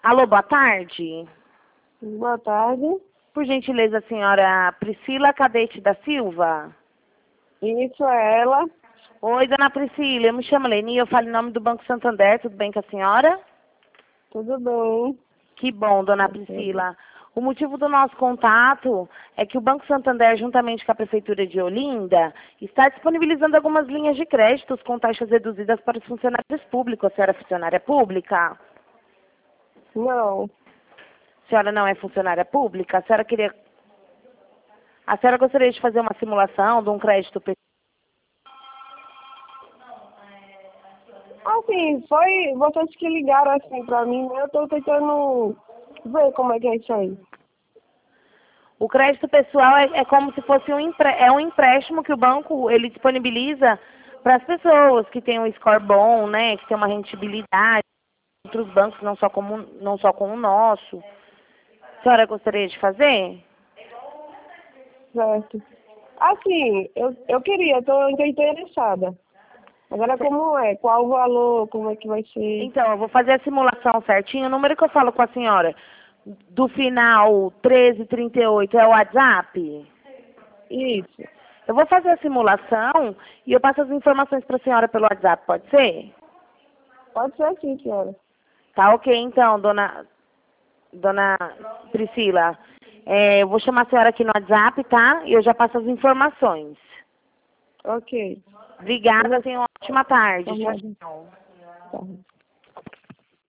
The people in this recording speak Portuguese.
Alô, boa tarde. Boa tarde. Por gentileza, senhora Priscila Cadete da Silva? Isso é ela. Oi, dona Priscila, eu me chamo Leni, eu falo em nome do Banco Santander, tudo bem com a senhora? Tudo bem? Que bom, dona Priscila. O motivo do nosso contato é que o Banco Santander, juntamente com a Prefeitura de Olinda, está disponibilizando algumas linhas de créditos com taxas reduzidas para os funcionários públicos. A senhora é funcionária pública? Não. A senhora não é funcionária pública? A senhora gostaria de fazer uma simulação de um crédito pessoal? Assim, foi vocês que ligaram assim pra mim, né? Eu tô tentando ver como é que é isso aí. O crédito pessoal é como se fosse um empréstimo que o banco ele disponibiliza para as pessoas que têm um score bom, né, que tem uma rentabilidade, outros bancos não só como o nosso. A senhora gostaria de fazer? Certo. Assim, eu queria, tô interessada. Agora como é? Qual o valor? Como é que vai ser? Então, eu vou fazer a simulação certinho. O número que eu falo com a senhora, do final 1338, é o WhatsApp? Isso. Eu vou fazer a simulação e eu passo as informações para a senhora pelo WhatsApp, pode ser? Pode ser sim, senhora. Tá ok, então, dona Priscila. Eu vou chamar a senhora aqui no WhatsApp, tá? E eu já passo as informações. Ok. Obrigada, tenha uma ótima tarde. Tchau, Tá. tchau. Tá.